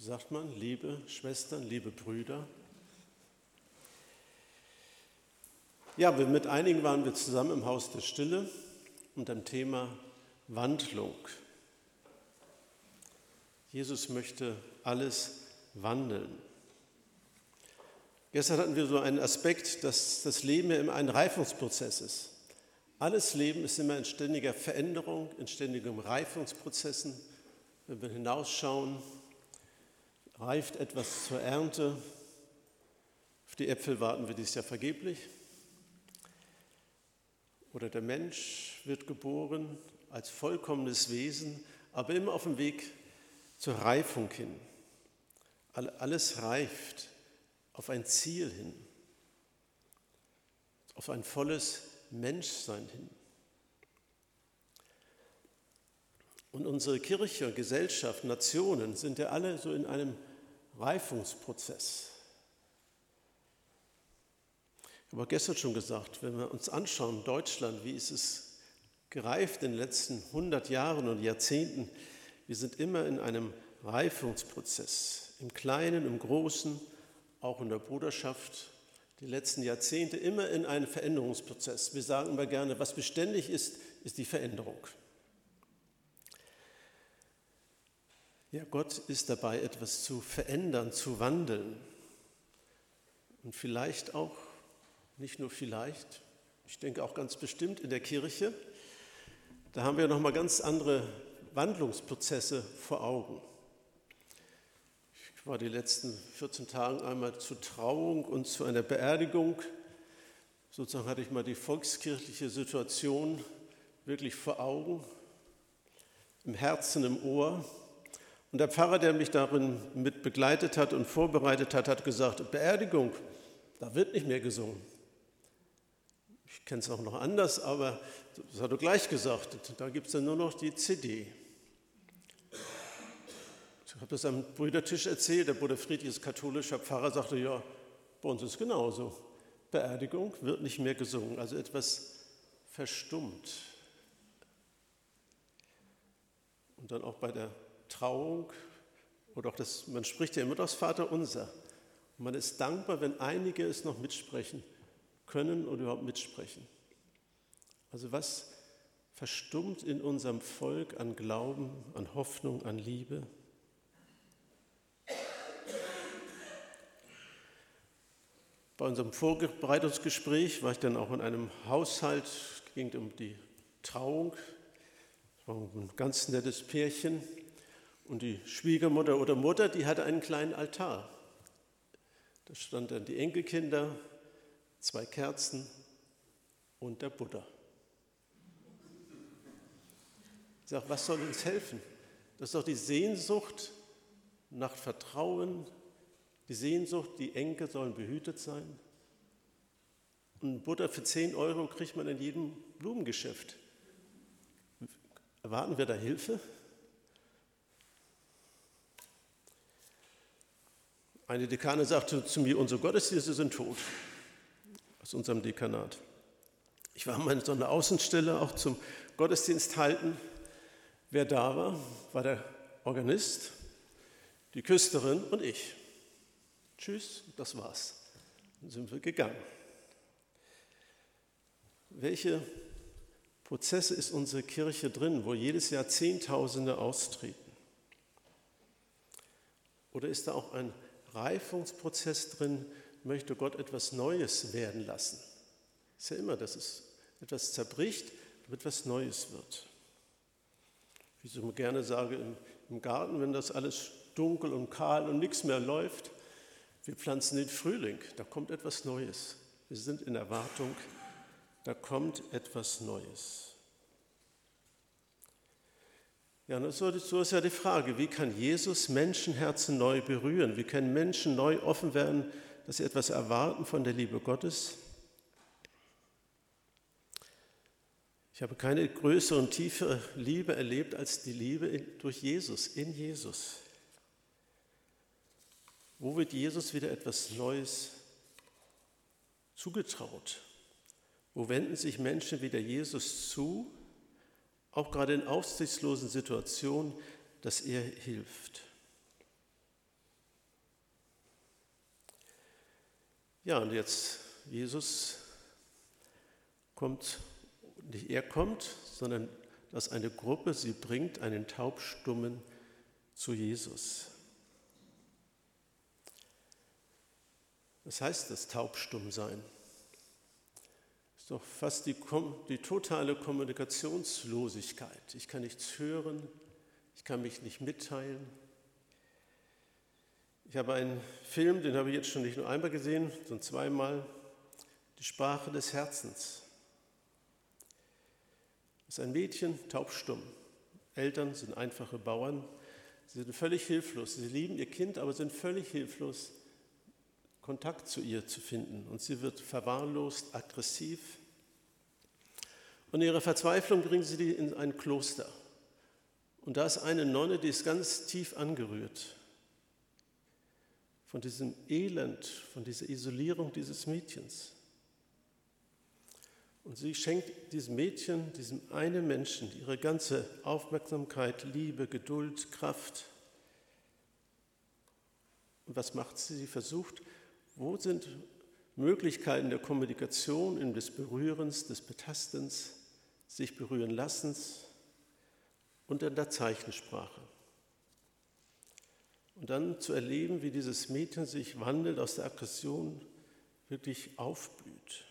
Wie sagt man, liebe Schwestern, liebe Brüder? Ja, mit einigen waren wir zusammen im Haus der Stille unter dem Thema Wandlung. Jesus möchte alles wandeln. Gestern hatten wir so einen Aspekt, dass das Leben ja immer ein Reifungsprozess ist. Alles Leben ist immer in ständiger Veränderung, in ständigen Reifungsprozessen. Wenn wir hinausschauen, reift etwas zur Ernte. Auf die Äpfel warten wir dieses Jahr vergeblich. Oder der Mensch wird geboren als vollkommenes Wesen, aber immer auf dem Weg zur Reifung hin. Alles reift auf ein Ziel hin, auf ein volles Menschsein hin. Und unsere Kirche, Gesellschaft, Nationen sind ja alle so in einem Reifungsprozess. Ich habe auch gestern schon gesagt, wenn wir uns anschauen, Deutschland, wie ist es gereift in den letzten 100 Jahren und Jahrzehnten, wir sind immer in einem Reifungsprozess, im Kleinen, im Großen, auch in der Bruderschaft, die letzten Jahrzehnte immer in einem Veränderungsprozess. Wir sagen immer gerne, was beständig ist, ist die Veränderung. Ja, Gott ist dabei, etwas zu verändern, zu wandeln. Und vielleicht auch, nicht nur vielleicht, ich denke auch ganz bestimmt in der Kirche, da haben wir nochmal ganz andere Wandlungsprozesse vor Augen. Ich war die letzten 14 Tage einmal zur Trauung und zu einer Beerdigung. Sozusagen hatte ich mal die volkskirchliche Situation wirklich vor Augen, im Herzen, im Ohr. Und der Pfarrer, der mich darin mit begleitet hat und vorbereitet hat, hat gesagt, Beerdigung, da wird nicht mehr gesungen. Ich kenne es auch noch anders, aber das hat er gleich gesagt, da gibt es dann nur noch die CD. Ich habe das am Brüdertisch erzählt, der Bruder Friedrich ist katholischer Pfarrer, sagte, ja, bei uns ist es genauso. Beerdigung wird nicht mehr gesungen, also etwas verstummt. Und dann auch bei der Trauung, oder auch das, man spricht ja immer das Vaterunser. Und man ist dankbar, wenn einige es noch mitsprechen können oder überhaupt mitsprechen. Also was verstummt in unserem Volk an Glauben, an Hoffnung, an Liebe? Bei unserem Vorbereitungsgespräch war ich dann auch in einem Haushalt, es ging um die Trauung, es war ein ganz nettes Pärchen und die Schwiegermutter oder Mutter, die hatte einen kleinen Altar. Da standen dann die Enkelkinder, 2 Kerzen und der Buddha. Ich sage, was soll uns helfen? Das ist doch die Sehnsucht nach Vertrauen, die Sehnsucht, die Enkel sollen behütet sein. Und einen Buddha für 10 € kriegt man in jedem Blumengeschäft. Erwarten wir da Hilfe? Eine Dekane sagte zu mir, unsere Gottesdienste sind tot, aus unserem Dekanat. Ich war mal in so einer Außenstelle auch zum Gottesdienst halten. Wer da war der Organist, die Küsterin und ich. Tschüss, das war's. Dann sind wir gegangen. Welche Prozesse ist unsere Kirche drin, wo jedes Jahr Zehntausende austreten? Oder ist da auch ein Reifungsprozess drin, möchte Gott etwas Neues werden lassen? Ist ja immer, dass es etwas zerbricht, damit etwas Neues wird. Wie ich so gerne sage, im Garten, wenn das alles dunkel und kahl und nichts mehr läuft, wir pflanzen den Frühling, da kommt etwas Neues. Wir sind in Erwartung, da kommt etwas Neues. Ja, und so ist ja die Frage, wie kann Jesus Menschenherzen neu berühren? Wie können Menschen neu offen werden, dass sie etwas erwarten von der Liebe Gottes? Ich habe keine größere und tiefere Liebe erlebt als die Liebe durch Jesus, in Jesus. Wo wird Jesus wieder etwas Neues zugetraut? Wo wenden sich Menschen wieder Jesus zu, auch gerade in aussichtslosen Situationen, dass er hilft? Ja, und jetzt Jesus kommt, nicht er kommt, sondern dass eine Gruppe sie bringt, einen Taubstummen zu Jesus. Was heißt das Taubstummsein? Das ist doch fast die totale Kommunikationslosigkeit. Ich kann nichts hören, ich kann mich nicht mitteilen. Ich habe einen Film, den habe ich jetzt schon nicht nur einmal gesehen, sondern zweimal, die Sprache des Herzens. Das ist ein Mädchen, taubstumm. Eltern sind einfache Bauern. Sie sind völlig hilflos. Sie lieben ihr Kind, aber sind völlig hilflos, Kontakt zu ihr zu finden. Und sie wird verwahrlost, aggressiv. Und in ihrer Verzweiflung bringen sie die in ein Kloster. Und da ist eine Nonne, die ist ganz tief angerührt von diesem Elend, von dieser Isolierung dieses Mädchens. Und sie schenkt diesem Mädchen, diesem einen Menschen, ihre ganze Aufmerksamkeit, Liebe, Geduld, Kraft. Und was macht sie? Sie versucht, wo sind Möglichkeiten der Kommunikation, des Berührens, des Betastens, sich berühren Lassens und in der Zeichensprache. Und dann zu erleben, wie dieses Mädchen sich wandelt, aus der Aggression wirklich aufblüht.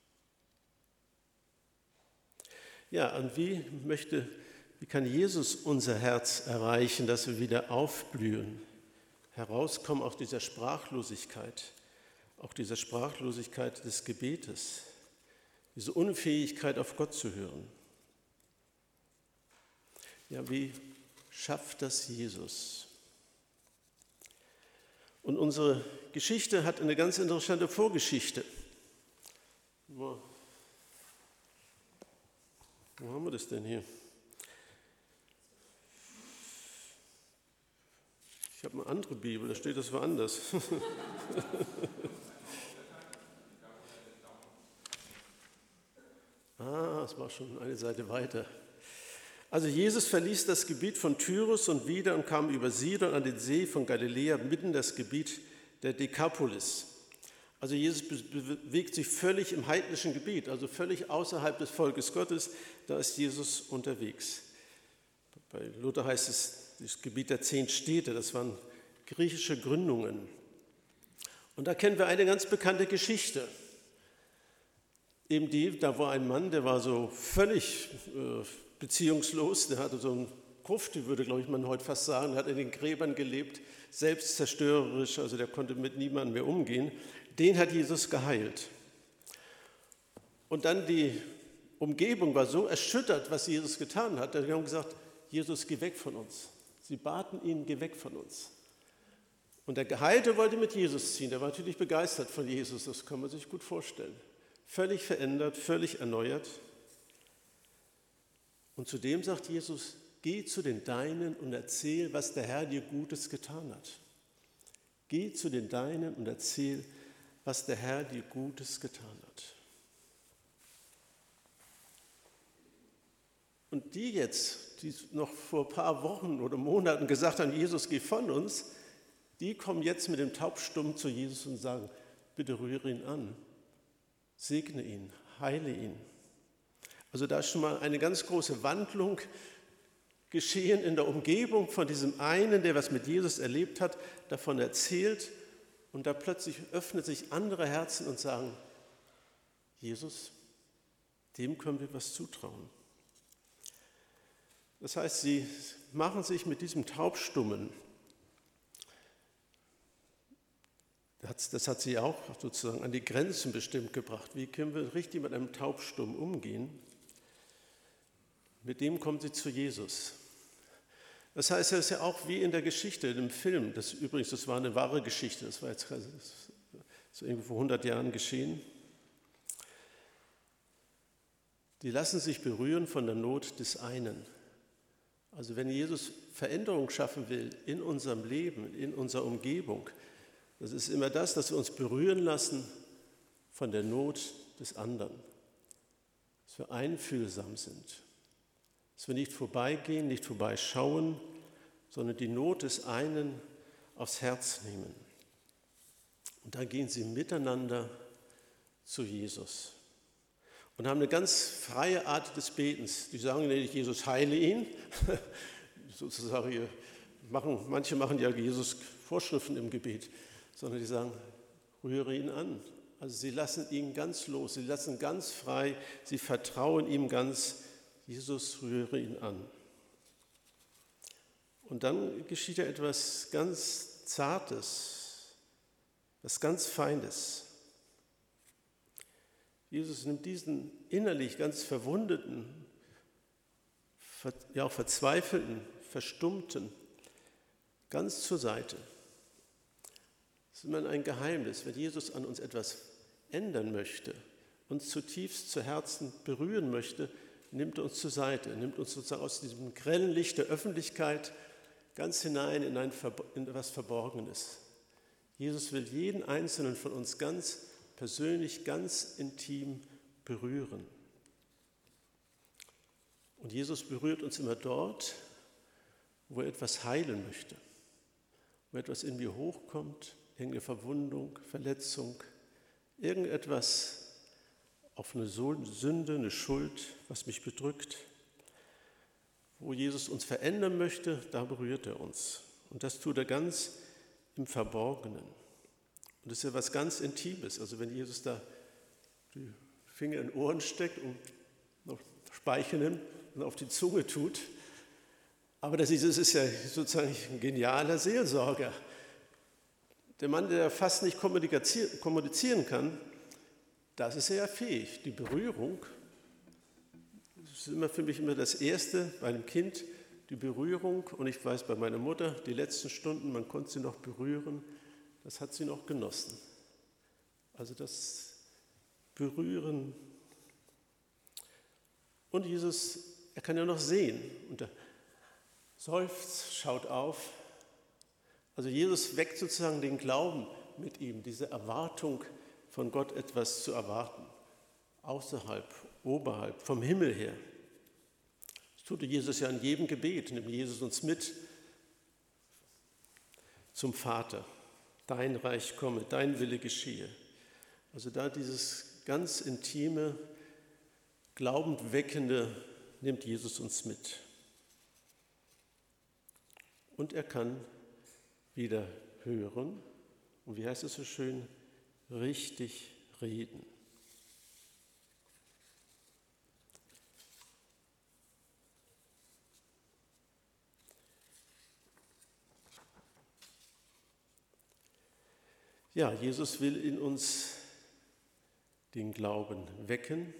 Ja, und wie kann Jesus unser Herz erreichen, dass wir wieder aufblühen, herauskommen aus dieser Sprachlosigkeit, auch dieser Sprachlosigkeit des Gebetes, diese Unfähigkeit, auf Gott zu hören. Ja, wie schafft das Jesus? Und unsere Geschichte hat eine ganz interessante Vorgeschichte. Wo haben wir das denn hier? Ich habe eine andere Bibel, da steht das woanders. Es war schon eine Seite weiter. Also Jesus verließ das Gebiet von Tyrus und wieder und kam über Sidon an den See von Galiläa, mitten in das Gebiet der Dekapolis. Also Jesus bewegt sich völlig im heidnischen Gebiet, also völlig außerhalb des Volkes Gottes, da ist Jesus unterwegs. Bei Luther heißt es das Gebiet der 10 Städte, das waren griechische Gründungen. Und da kennen wir eine ganz bekannte Geschichte. Eben da war ein Mann, der war so völlig beziehungslos, der hatte so einen Gruft, die würde, glaube ich, man heute fast sagen, der hat in den Gräbern gelebt, selbstzerstörerisch, also der konnte mit niemandem mehr umgehen. Den hat Jesus geheilt. Und dann die Umgebung war so erschüttert, was Jesus getan hat, dass sie haben gesagt, Jesus, geh weg von uns. Sie baten ihn, geh weg von uns. Und der Geheilte wollte mit Jesus ziehen, der war natürlich begeistert von Jesus, das kann man sich gut vorstellen. Völlig verändert, völlig erneuert. Und zudem sagt Jesus, geh zu den Deinen und erzähl, was der Herr dir Gutes getan hat. Geh zu den Deinen und erzähl, was der Herr dir Gutes getan hat. Und die jetzt, die noch vor ein paar Wochen oder Monaten gesagt haben, Jesus, geh von uns, die kommen jetzt mit dem Taubstummen zu Jesus und sagen, bitte rühre ihn an, segne ihn, heile ihn. Also da ist schon mal eine ganz große Wandlung geschehen in der Umgebung von diesem einen, der was mit Jesus erlebt hat, davon erzählt und da plötzlich öffnen sich andere Herzen und sagen, Jesus, dem können wir was zutrauen. Das heißt, sie machen sich mit diesem Taubstummen, das hat sie auch sozusagen an die Grenzen bestimmt gebracht. Wie können wir richtig mit einem Taubstummen umgehen? Mit dem kommen sie zu Jesus. Das heißt, es ist ja auch wie in der Geschichte, in dem Film. Das war eine wahre Geschichte, das war jetzt so irgendwie vor 100 Jahren geschehen. Die lassen sich berühren von der Not des einen. Also wenn Jesus Veränderung schaffen will in unserem Leben, in unserer Umgebung, das ist immer das, dass wir uns berühren lassen von der Not des anderen. Dass wir einfühlsam sind. Dass wir nicht vorbeigehen, nicht vorbeischauen, sondern die Not des einen aufs Herz nehmen. Und dann gehen sie miteinander zu Jesus und haben eine ganz freie Art des Betens. Die sagen nicht, Jesus heile ihn, sozusagen manche machen ja Jesus Vorschriften im Gebet, sondern die sagen, rühre ihn an. Also sie lassen ihn ganz los, sie lassen ganz frei, sie vertrauen ihm ganz, Jesus, rühre ihn an. Und dann geschieht ja etwas ganz Zartes, was ganz Feines. Jesus nimmt diesen innerlich ganz verwundeten, ja auch verzweifelten, verstummten ganz zur Seite. Das ist immer ein Geheimnis, wenn Jesus an uns etwas ändern möchte, uns zutiefst zu Herzen berühren möchte, nimmt er uns zur Seite, nimmt uns sozusagen aus diesem grellen Licht der Öffentlichkeit ganz hinein in etwas Verborgenes. Jesus will jeden Einzelnen von uns ganz persönlich, ganz intim berühren. Und Jesus berührt uns immer dort, wo er etwas heilen möchte, wo etwas in mir hochkommt, irgendeine Verwundung, Verletzung, irgendetwas auf eine Sünde, eine Schuld, was mich bedrückt. Wo Jesus uns verändern möchte, da berührt er uns. Und das tut er ganz im Verborgenen. Und das ist ja was ganz Intimes. Also wenn Jesus da die Finger in die Ohren steckt und noch Speichel nimmt und auf die Zunge tut. Aber das ist ja sozusagen ein genialer Seelsorger. Der Mann, der fast nicht kommunizieren kann, das ist er ja fähig. Die Berührung, das ist für mich immer das Erste bei einem Kind, die Berührung. Und ich weiß, bei meiner Mutter, die letzten Stunden, man konnte sie noch berühren, das hat sie noch genossen. Also das Berühren. Und Jesus, er kann ja noch sehen. Und er seufzt, schaut auf. Also Jesus weckt sozusagen den Glauben mit ihm, diese Erwartung von Gott etwas zu erwarten. Außerhalb, oberhalb, vom Himmel her. Das tut Jesus ja in jedem Gebet, nimmt Jesus uns mit zum Vater. Dein Reich komme, dein Wille geschehe. Also da dieses ganz intime, glaubend weckende nimmt Jesus uns mit. Und er kann wieder hören und wie heißt es so schön, richtig reden. Ja, Jesus will in uns den Glauben wecken.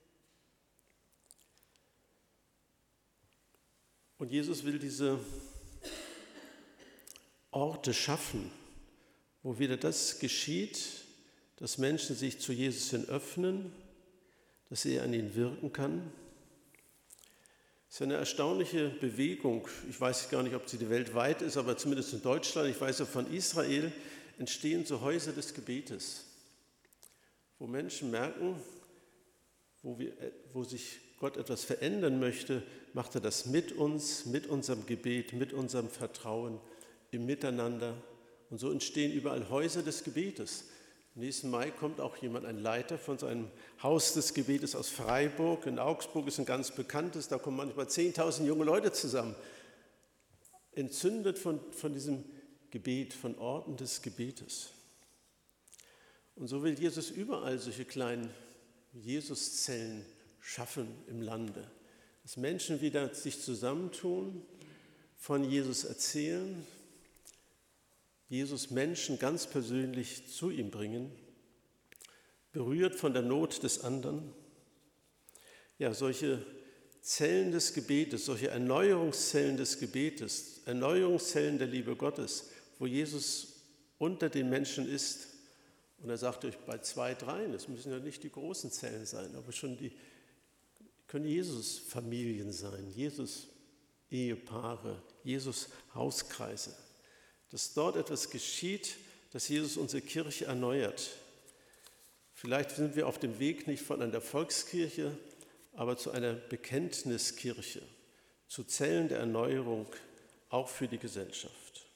Und Jesus will diese Orte schaffen, wo wieder das geschieht, dass Menschen sich zu Jesus hin öffnen, dass er an ihnen wirken kann. Es ist eine erstaunliche Bewegung. Ich weiß gar nicht, ob sie weltweit ist, aber zumindest in Deutschland, ich weiß ja von Israel, entstehen so Häuser des Gebetes, wo Menschen merken, wo sich Gott etwas verändern möchte, macht er das mit uns, mit unserem Gebet, mit unserem Vertrauen, im Miteinander. Und so entstehen überall Häuser des Gebetes. Nächsten Mai kommt auch ein Leiter von seinem Haus des Gebetes aus Freiburg. In Augsburg ist ein ganz bekanntes, da kommen manchmal 10.000 junge Leute zusammen. Entzündet von diesem Gebet, von Orten des Gebetes. Und so will Jesus überall solche kleinen Jesuszellen schaffen im Lande. Dass Menschen wieder sich zusammentun, von Jesus erzählen, Jesus Menschen ganz persönlich zu ihm bringen, berührt von der Not des anderen. Ja, solche Zellen des Gebetes, solche Erneuerungszellen des Gebetes, Erneuerungszellen der Liebe Gottes, wo Jesus unter den Menschen ist. Und er sagt euch bei 2, 3, das müssen ja nicht die großen Zellen sein, aber schon können Jesus-Familien sein, Jesus-Ehepaare, Jesus-Hauskreise. Dass dort etwas geschieht, dass Jesus unsere Kirche erneuert. Vielleicht sind wir auf dem Weg nicht von einer Volkskirche, aber zu einer Bekenntniskirche, zu Zellen der Erneuerung, auch für die Gesellschaft.